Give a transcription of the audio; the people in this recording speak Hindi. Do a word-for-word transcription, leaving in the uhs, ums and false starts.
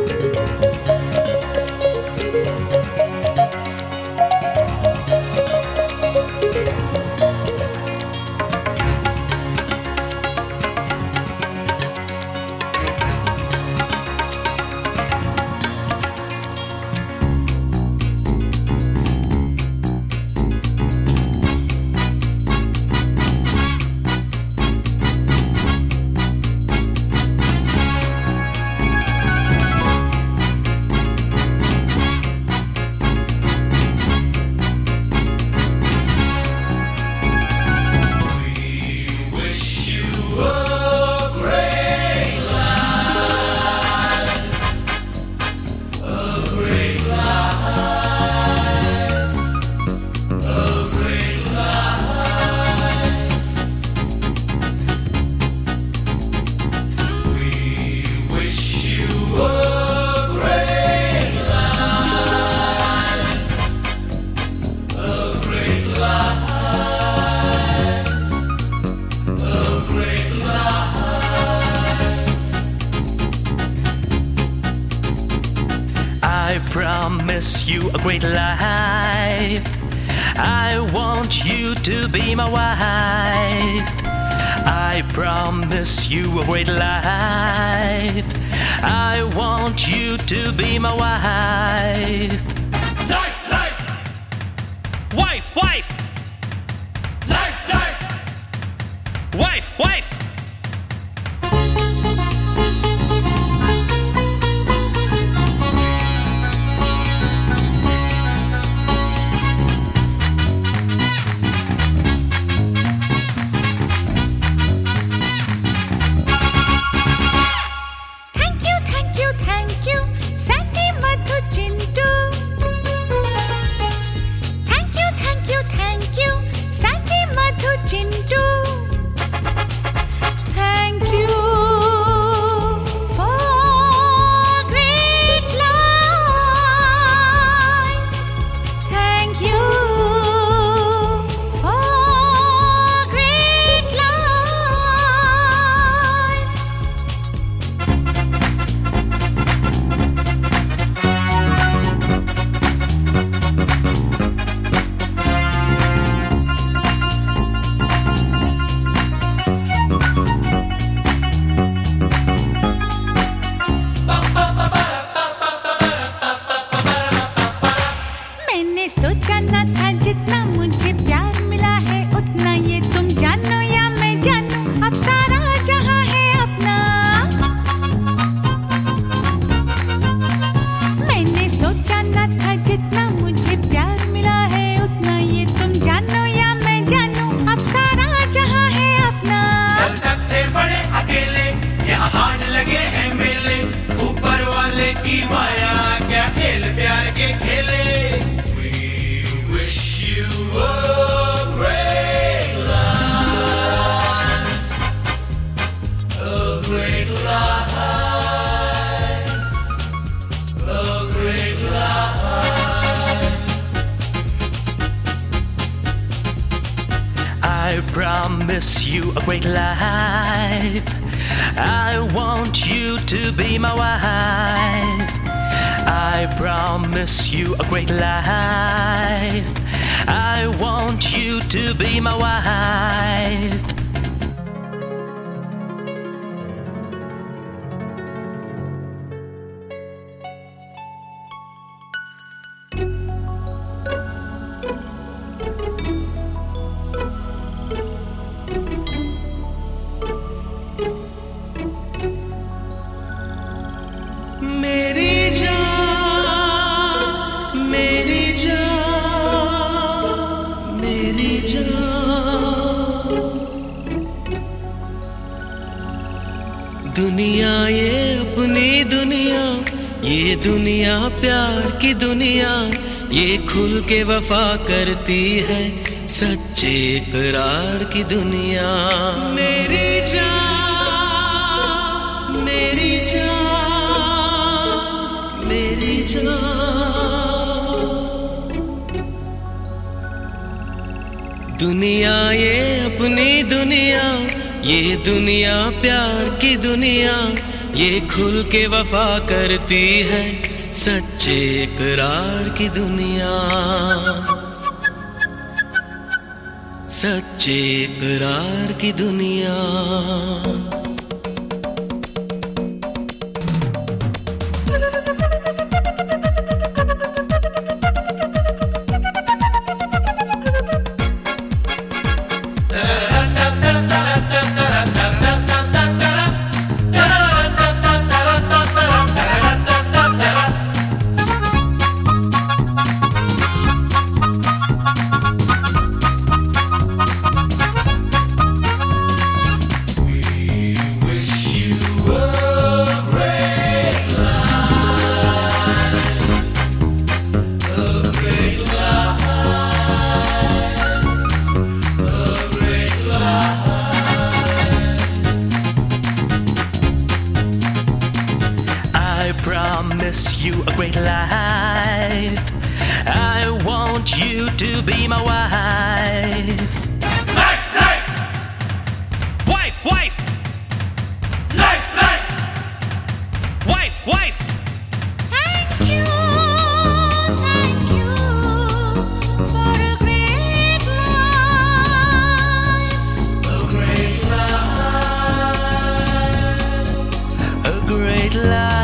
I promise you a great life. I want you to be my wife. I promise you a great life. I want you to be my wife. Life, life. Wife, wife. Life, life. Wife, wife. सोचा न था जितना मुझे प्यार मिला है उतना ये तुम जानो या मैं जानूं, अब सारा जहां है अपना। मैंने सोचा न था जितना मुझे प्यार मिला है उतना ये तुम जानो या मैं जानूं, अब सारा जहां है अपना। कल तक थे बड़े अकेले, यहाँ आज लगे हैं मेले, ऊपर वाले की माया क्या खेल प्यार के खेले। I promise you a great life. I want you to be my wife. I promise you a great life. I want you to be my wife. मेरी जान, मेरी जान, मेरी जान। दुनिया ये अपनी दुनिया, ये दुनिया प्यार की दुनिया, ये खुल के वफा करती है सच्चे इकरार की दुनिया। मेरी जान, मेरी जान, मेरी जान। दुनिया ये अपनी दुनिया, ये दुनिया प्यार की दुनिया, ये खुल के वफा करती है सच्चे इकरार की दुनिया, सच्चे इकरार की दुनिया। Promise you a great life. I want you to be my wife. Life, life, Wife, wife, life, life. wife, wife. Thank you, thank you for a great life. A great life. A great life.